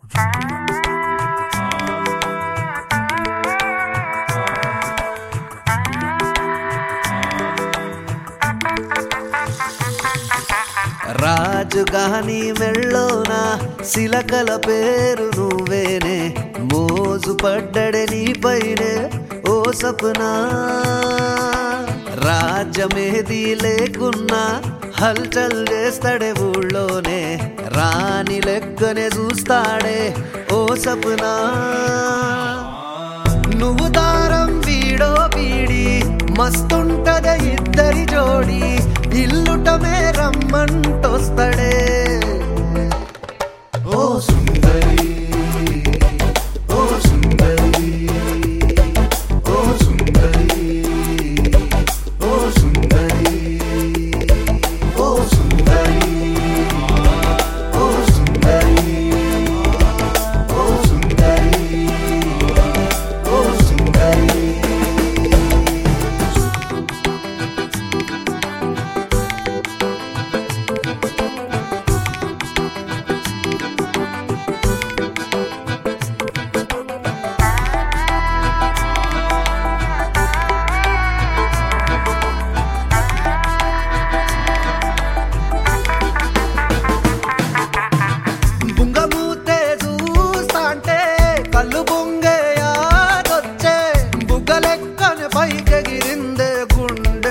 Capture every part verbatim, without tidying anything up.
రాజుగాని మెళ్ళోన శిలకల పేరు నువ్వేనే, మోజు పడ్డడే నీపైనే ఓ సపునా. రాజ్యమేది లేకున్నా హల్చల్ చేస్తాడే ఊళ్ళోనే, రాణి లెక్కనే చూస్తాడే ఓ సపునా. నువ్వు దారం వీడో వీడి మస్తుంటదే ఇద్దరి జోడి, ఇల్లుటమే రమ్మంటొస్తడే ఓ సుందరి ఓ సుందరి ఓ సుందరి ఓ సుందరి ఓ సుందరి ఓ సుందరి ఓ సుందరి ఓ సుందరి. కళ్ళు బొంగేయాదొచ్చే బుగ్గలెక్కని పైకెగిరిందే గుండె,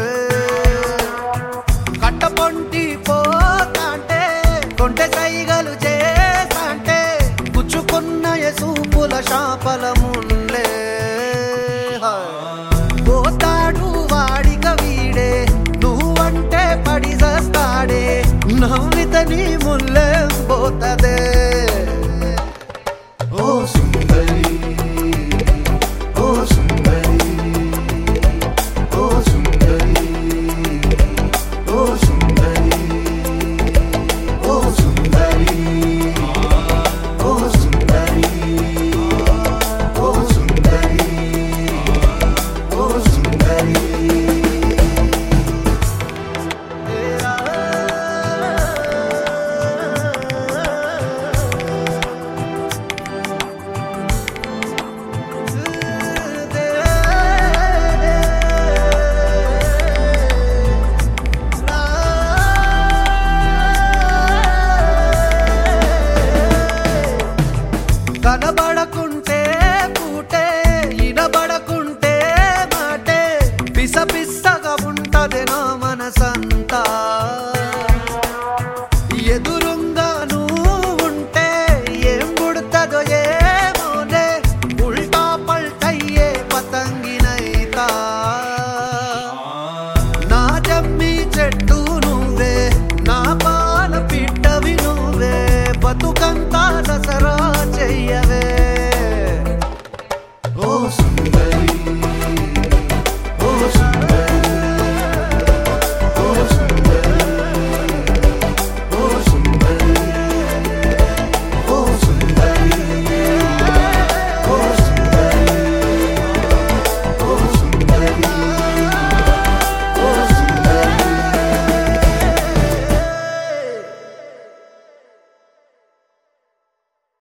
కట్టపొంటి పోతాంటే కొంటె కైగలు చేస్తాంటే గుచ్చుకున్న సూపుల శాపల